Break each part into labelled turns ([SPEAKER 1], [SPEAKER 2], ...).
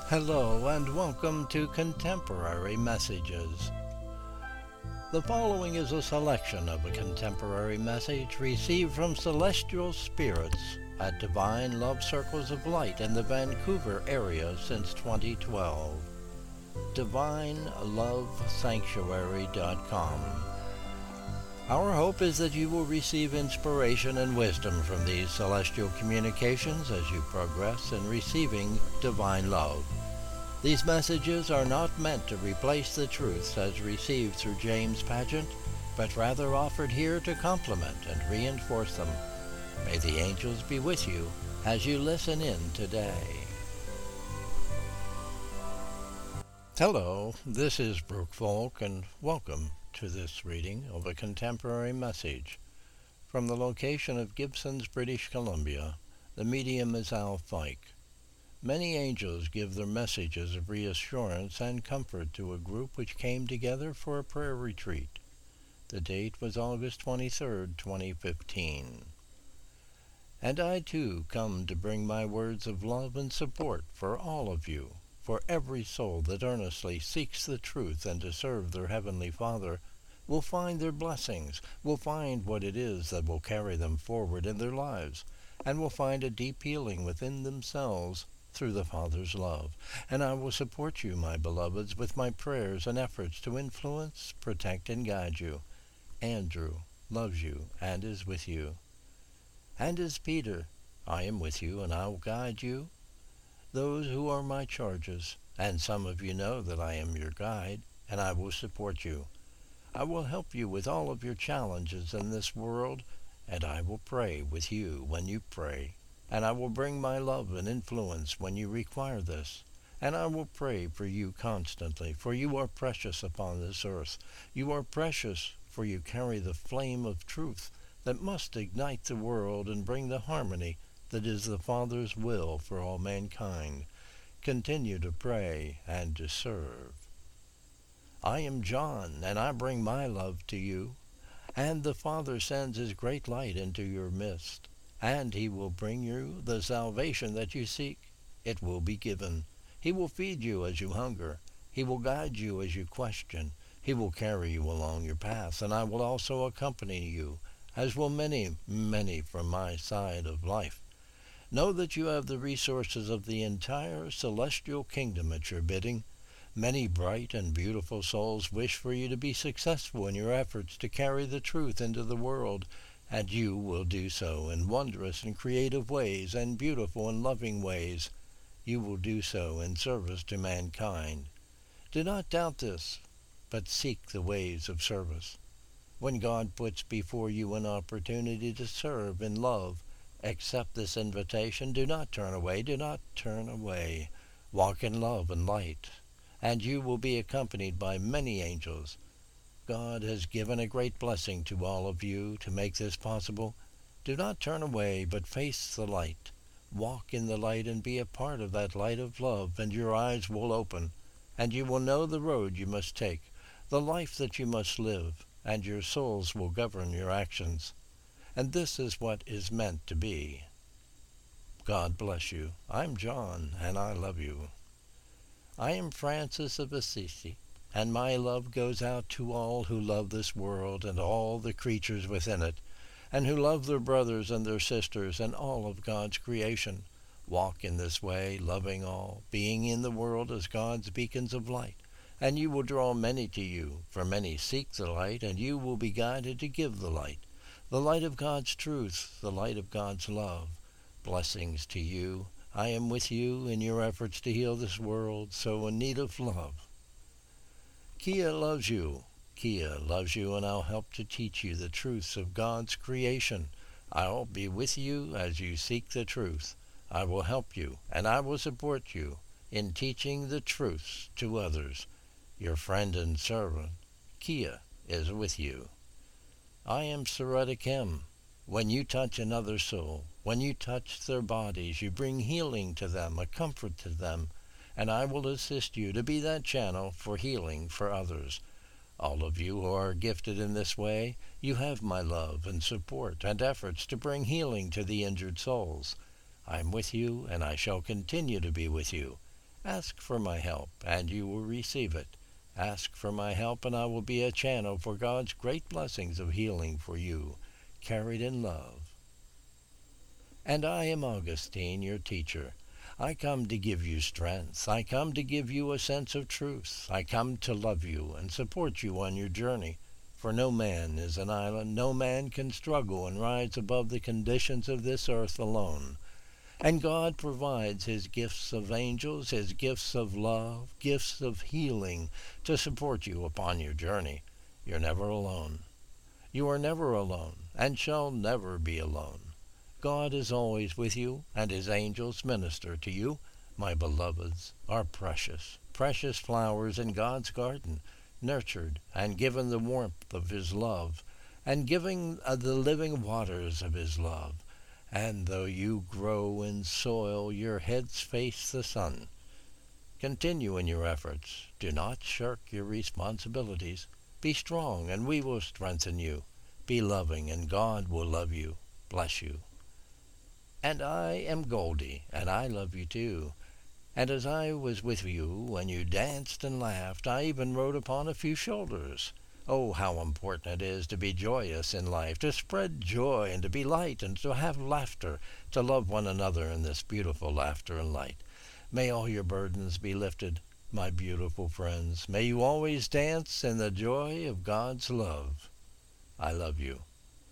[SPEAKER 1] Hello and welcome to Contemporary Messages. The following is a selection of a contemporary message received from celestial spirits at Divine Love Circles of Light in the Vancouver area since 2012. DivineLoveSanctuary.com. Our hope is that you will receive inspiration and wisdom from these celestial communications as you progress in receiving divine love. These messages are not meant to replace the truths as received through James Pageant, but rather offered here to complement and reinforce them. May the angels be with you as you listen in today. Hello, this is Brooke Volk, and welcome to this reading of a contemporary message. From the location of Gibsons, British Columbia, the medium is Al Fike. Many angels give their messages of reassurance and comfort to a group which came together for a prayer retreat. The date was August 23, 2015. And I too come to bring my words of love and support for all of you, for every soul that earnestly seeks the truth and to serve their Heavenly Father will find their blessings, will find what it is that will carry them forward in their lives, and will find a deep healing within themselves through the Father's love. And I will support you, my beloveds, with my prayers and efforts to influence, protect, and guide you. Andrew loves you and is with you. And as Peter, I am with you and I will guide you. Those who are my charges, and some of you know that I am your guide, and I will support you. I will help you with all of your challenges in this world, and I will pray with you when you pray. And I will bring my love and influence when you require this. And I will pray for you constantly, for you are precious upon this earth. You are precious, for you carry the flame of truth that must ignite the world and bring the harmony that is the Father's will for all mankind. Continue to pray and to serve. I am John, and I bring my love to you. And the Father sends his great light into your midst. And he will bring you the salvation that you seek. It will be given. He will feed you as you hunger. He will guide you as you question. He will carry you along your path, and I will also accompany you, as will many, many from my side of life. Know that you have the resources of the entire celestial kingdom at your bidding. Many bright and beautiful souls wish for you to be successful in your efforts to carry the truth into the world, and you will do so in wondrous and creative ways and beautiful and loving ways. You will do so in service to mankind. Do not doubt this, but seek the ways of service. When God puts before you an opportunity to serve in love, accept this invitation. Do not turn away. Do not turn away. Walk in love and light, and you will be accompanied by many angels. God has given a great blessing to all of you to make this possible. Do not turn away, but face the light. Walk in the light and be a part of that light of love, and your eyes will open, and you will know the road you must take, the life that you must live, and your souls will govern your actions. And this is what is meant to be. God bless you. I'm John, and I love you. I am Francis of Assisi, and my love goes out to all who love this world and all the creatures within it, and who love their brothers and their sisters and all of God's creation. Walk in this way, loving all, being in the world as God's beacons of light, and you will draw many to you, for many seek the light, and you will be guided to give the light of God's truth, the light of God's love. Blessings to you. I am with you in your efforts to heal this world so in need of love. Kia loves you. Kia loves you, and I'll help to teach you the truths of God's creation. I'll be with you as you seek the truth. I will help you, and I will support you in teaching the truths to others. Your friend and servant, Kia, is with you. I am Sarada Kim. When you touch another soul, when you touch their bodies, you bring healing to them, a comfort to them, and I will assist you to be that channel for healing for others. All of you who are gifted in this way, you have my love and support and efforts to bring healing to the injured souls. I am with you, and I shall continue to be with you, Ask for my help, and you will receive it. Ask for my help, and I will be a channel for God's great blessings of healing for you, carried in love. And I am Augustine, your teacher. I come to give you strength. I come to give you a sense of truth. I come to love you and support you on your journey. For no man is an island. No man can struggle and rise above the conditions of this earth alone. And God provides his gifts of angels, his gifts of love, gifts of healing to support you upon your journey. You're never alone. You are never alone and shall never be alone. God is always with you, and his angels minister to you. My beloveds are precious, precious flowers in God's garden, nurtured and given the warmth of his love, and giving the living waters of his love. And though you grow in soil, your heads face the sun. Continue in your efforts. Do not shirk your responsibilities. Be strong, and we will strengthen you. Be loving, and God will love you. Bless you. And I am Goldie, and I love you too. And as I was with you when you danced and laughed, I even rode upon a few shoulders. Oh, how important it is to be joyous in life, to spread joy and to be light and to have laughter, to love one another in this beautiful laughter and light. May all your burdens be lifted, my beautiful friends. May you always dance in the joy of God's love. I love you.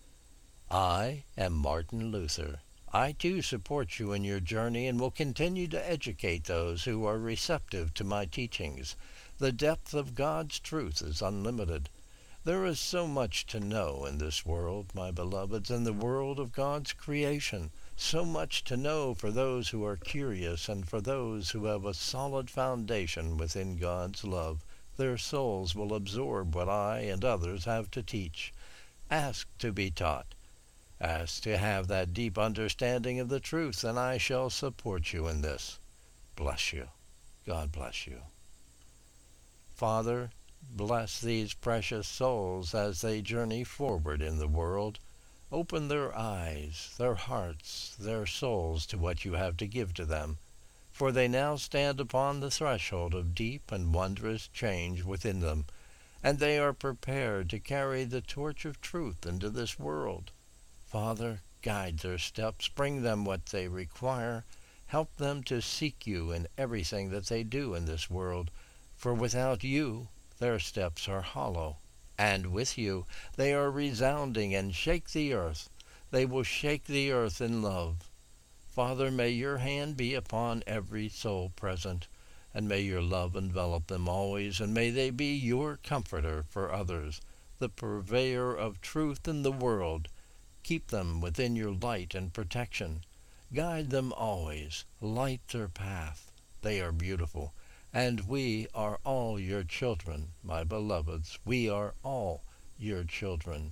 [SPEAKER 1] I am Martin Luther. I too support you in your journey and will continue to educate those who are receptive to my teachings. The depth of God's truth is unlimited. There is so much to know in this world, my beloveds, in the world of God's creation. So much to know for those who are curious and for those who have a solid foundation within God's love. Their souls will absorb what I and others have to teach. Ask to be taught. Ask to have that deep understanding of the truth, and I shall support you in this. Bless you. God bless you. Father, bless these precious souls as they journey forward in the world. Open their eyes, their hearts, their souls to what you have to give to them, for they now stand upon the threshold of deep and wondrous change within them, and they are prepared to carry the torch of truth into this world. Father, guide their steps, bring them what they require, help them to seek you in everything that they do in this world, for without you their steps are hollow, and with you they are resounding and shake the earth. They will shake the earth in love. Father, may your hand be upon every soul present, and may your love envelop them always, and may they be your comforter for others, the purveyor of truth in the world. Keep them within your light and protection. Guide them always. Light their path. They are beautiful. And we are all your children, my beloveds. We are all your children.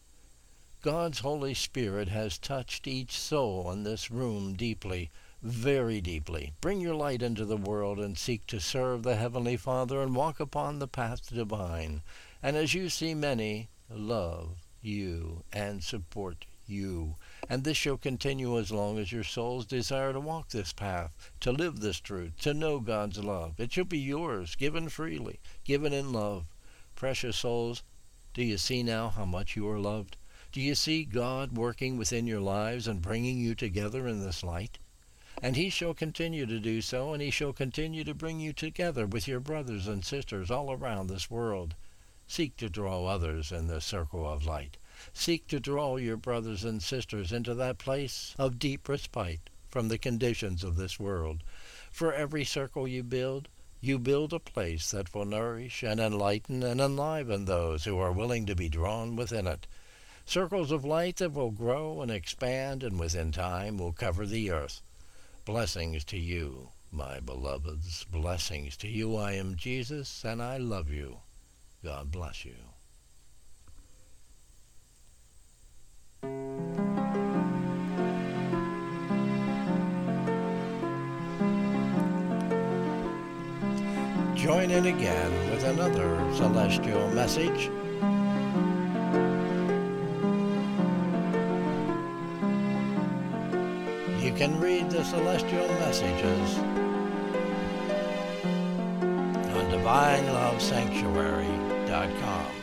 [SPEAKER 1] God's Holy Spirit has touched each soul in this room deeply, very deeply. Bring your light into the world and seek to serve the Heavenly Father and walk upon the path divine. And as you see many, love you and support you. And this shall continue as long as your souls desire to walk this path, to live this truth, to know God's love. It shall be yours, given freely, given in love. Precious souls, do you see now how much you are loved? Do you see God working within your lives and bringing you together in this light? And he shall continue to do so, and he shall continue to bring you together with your brothers and sisters all around this world. Seek to draw others in the circle of light. Seek to draw your brothers and sisters into that place of deep respite from the conditions of this world. For every circle you build a place that will nourish and enlighten and enliven those who are willing to be drawn within it. Circles of light that will grow and expand and within time will cover the earth. Blessings to you, my beloveds. Blessings to you. I am Jesus, and I love you. God bless you. Join in again with another celestial message. You can read the celestial messages DivineLoveSanctuary.com.